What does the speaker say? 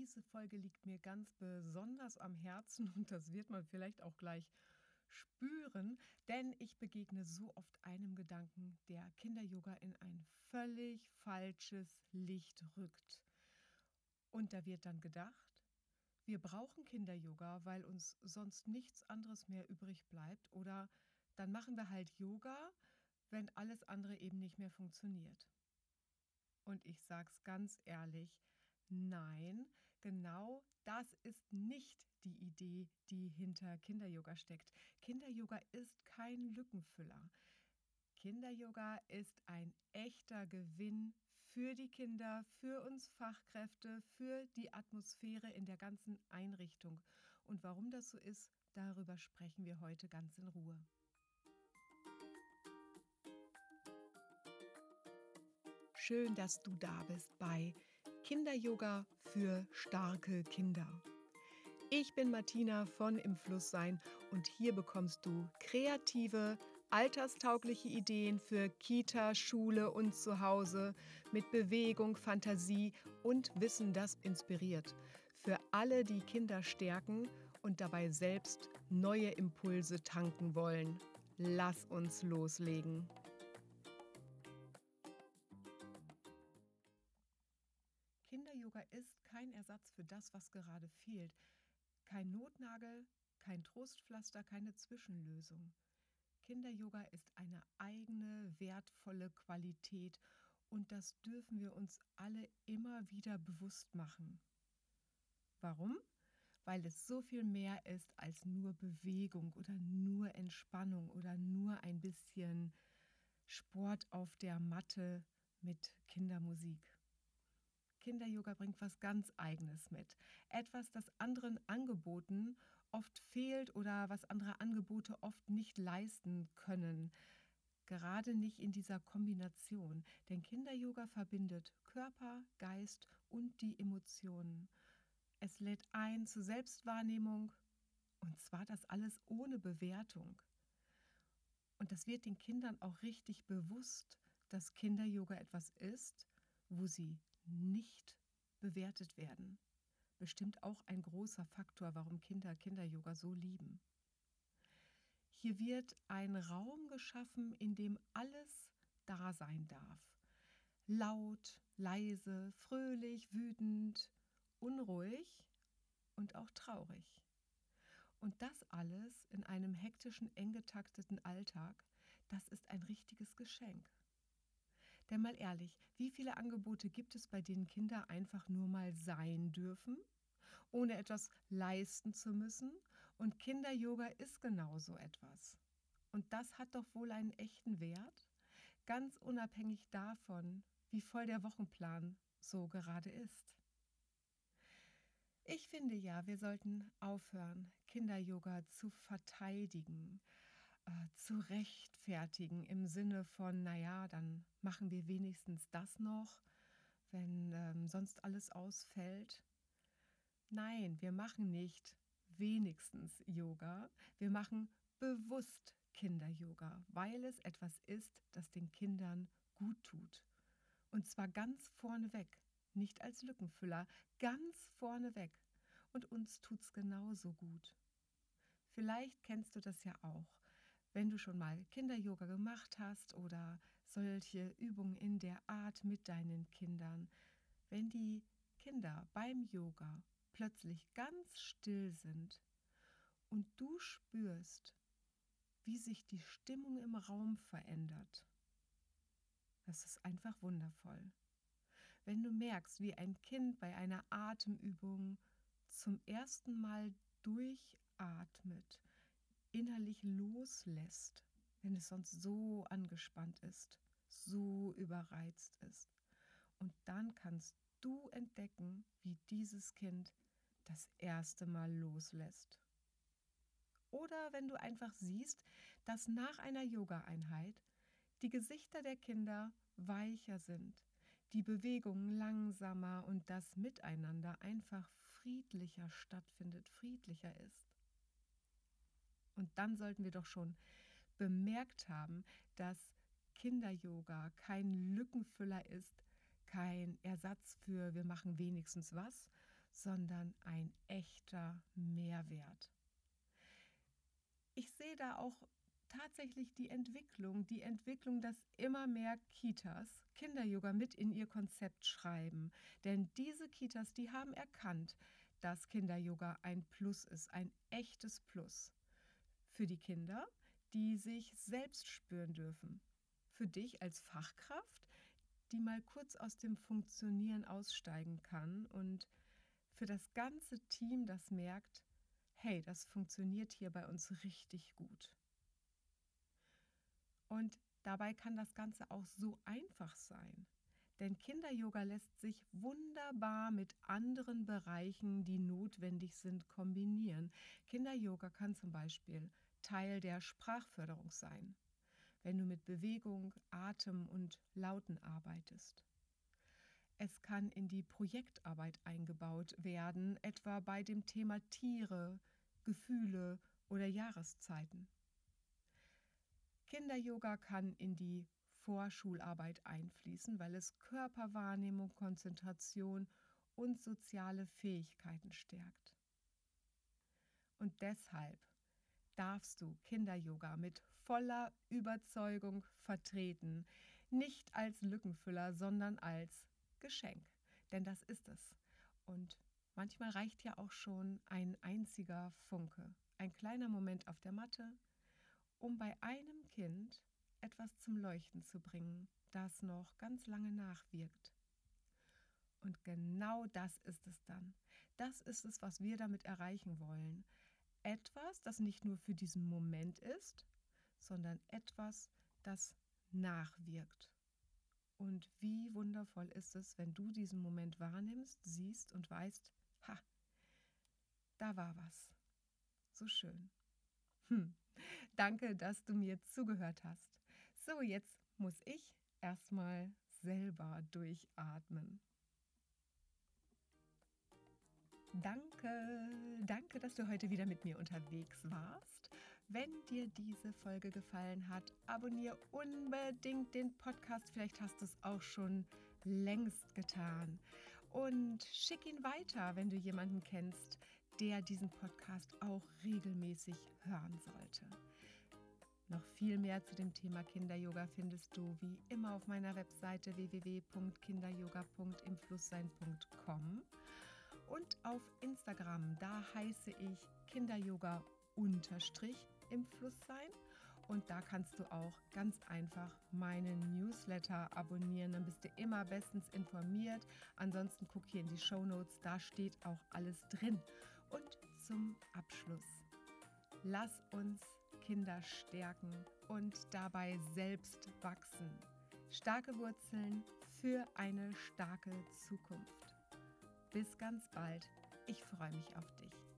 Diese Folge liegt mir ganz besonders am Herzen und das wird man vielleicht auch gleich spüren, denn ich begegne so oft einem Gedanken, der Kinder-Yoga in ein völlig falsches Licht rückt. Und da wird dann gedacht, wir brauchen Kinder-Yoga, weil uns sonst nichts anderes mehr übrig bleibt, oder dann machen wir halt Yoga, wenn alles andere eben nicht mehr funktioniert. Und ich sage es ganz ehrlich, nein, genau das ist nicht die Idee, die hinter Kinder-Yoga steckt. Kinder-Yoga ist kein Lückenfüller. Kinder-Yoga ist ein echter Gewinn für die Kinder, für uns Fachkräfte, für die Atmosphäre in der ganzen Einrichtung. Und warum das so ist, darüber sprechen wir heute ganz in Ruhe. Schön, dass du da bist bei Kinder-Yoga für starke Kinder. Ich bin Martina von Im Fluss sein und hier bekommst du kreative, alterstaugliche Ideen für Kita, Schule und Zuhause mit Bewegung, Fantasie und Wissen, das inspiriert. Für alle, die Kinder stärken und dabei selbst neue Impulse tanken wollen. Lass uns loslegen. Kinder-Yoga ist kein Ersatz für das, was gerade fehlt. Kein Notnagel, kein Trostpflaster, keine Zwischenlösung. Kinder-Yoga ist eine eigene, wertvolle Qualität und das dürfen wir uns alle immer wieder bewusst machen. Warum? Weil es so viel mehr ist als nur Bewegung oder nur Entspannung oder nur ein bisschen Sport auf der Matte mit Kindermusik. Kinder-Yoga bringt was ganz Eigenes mit. Etwas, das anderen Angeboten oft fehlt oder was andere Angebote oft nicht leisten können. Gerade nicht in dieser Kombination. Denn Kinder-Yoga verbindet Körper, Geist und die Emotionen. Es lädt ein zur Selbstwahrnehmung und zwar das alles ohne Bewertung. Und das wird den Kindern auch richtig bewusst, dass Kinder-Yoga etwas ist, wo sie nicht bewertet werden. Bestimmt auch ein großer Faktor, warum Kinder Kinder-Yoga so lieben. Hier wird ein Raum geschaffen, in dem alles da sein darf. Laut, leise, fröhlich, wütend, unruhig und auch traurig. Und das alles in einem hektischen, eng getakteten Alltag, das ist ein richtiges Geschenk. Denn mal ehrlich, wie viele Angebote gibt es, bei denen Kinder einfach nur mal sein dürfen, ohne etwas leisten zu müssen? Und Kinder-Yoga ist genau so etwas. Und das hat doch wohl einen echten Wert, ganz unabhängig davon, wie voll der Wochenplan so gerade ist. Ich finde ja, wir sollten aufhören, Kinder-Yoga zu verteidigen, zu rechtfertigen im Sinne von, naja, dann machen wir wenigstens das noch, wenn sonst alles ausfällt. Nein, wir machen nicht wenigstens Yoga, wir machen bewusst Kinder-Yoga, weil es etwas ist, das den Kindern gut tut. Und zwar ganz vorneweg, nicht als Lückenfüller, ganz vorneweg. Und uns tut's genauso gut. Vielleicht kennst du das ja auch, wenn du schon mal Kinder-Yoga gemacht hast oder solche Übungen in der Art mit deinen Kindern. Wenn die Kinder beim Yoga plötzlich ganz still sind und du spürst, wie sich die Stimmung im Raum verändert. Das ist einfach wundervoll. Wenn du merkst, wie ein Kind bei einer Atemübung zum ersten Mal durchatmet, innerlich loslässt, wenn es sonst so angespannt ist, so überreizt ist. Und dann kannst du entdecken, wie dieses Kind das erste Mal loslässt. Oder wenn du einfach siehst, dass nach einer Yoga-Einheit die Gesichter der Kinder weicher sind, die Bewegungen langsamer und das Miteinander einfach friedlicher stattfindet, friedlicher ist. Und dann sollten wir doch schon bemerkt haben, dass Kinder-Yoga kein Lückenfüller ist, kein Ersatz für wir machen wenigstens was, sondern ein echter Mehrwert. Ich sehe da auch tatsächlich die Entwicklung, dass immer mehr Kitas Kinder-Yoga mit in ihr Konzept schreiben. Denn diese Kitas, die haben erkannt, dass Kinder-Yoga ein Plus ist, ein echtes Plus. Für die Kinder, die sich selbst spüren dürfen. Für dich als Fachkraft, die mal kurz aus dem Funktionieren aussteigen kann, und für das ganze Team, das merkt, hey, das funktioniert hier bei uns richtig gut. Und dabei kann das Ganze auch so einfach sein. Denn Kinder-Yoga lässt sich wunderbar mit anderen Bereichen, die notwendig sind, kombinieren. Kinder-Yoga kann zum Beispiel Teil der Sprachförderung sein, wenn du mit Bewegung, Atem und Lauten arbeitest. Es kann in die Projektarbeit eingebaut werden, etwa bei dem Thema Tiere, Gefühle oder Jahreszeiten. Kinder-Yoga kann in die Vorschularbeit einfließen, weil es Körperwahrnehmung, Konzentration und soziale Fähigkeiten stärkt. Und deshalb darfst du Kinder-Yoga mit voller Überzeugung vertreten, nicht als Lückenfüller, sondern als Geschenk. Denn das ist es. Und manchmal reicht ja auch schon ein einziger Funke, ein kleiner Moment auf der Matte, um bei einem Kind etwas zum Leuchten zu bringen, das noch ganz lange nachwirkt. Und genau das ist es dann. Das ist es, was wir damit erreichen wollen. Etwas, das nicht nur für diesen Moment ist, sondern etwas, das nachwirkt. Und wie wundervoll ist es, wenn du diesen Moment wahrnimmst, siehst und weißt, ha, da war was. So schön. Danke, dass du mir zugehört hast. So, jetzt muss ich erstmal selber durchatmen. Danke, dass du heute wieder mit mir unterwegs warst. Wenn dir diese Folge gefallen hat, abonniere unbedingt den Podcast. Vielleicht hast du es auch schon längst getan. Und schick ihn weiter, wenn du jemanden kennst, der diesen Podcast auch regelmäßig hören sollte. Noch viel mehr zu dem Thema Kinder-Yoga findest du wie immer auf meiner Webseite www.kinderyoga.imflusssein.com. Und auf Instagram, da heiße ich Kinderyoga_im Flusssein. Und da kannst du auch ganz einfach meinen Newsletter abonnieren. Dann bist du immer bestens informiert. Ansonsten guck hier in die Shownotes, da steht auch alles drin. Und zum Abschluss, lass uns Kinder stärken und dabei selbst wachsen. Starke Wurzeln für eine starke Zukunft. Bis ganz bald. Ich freue mich auf dich.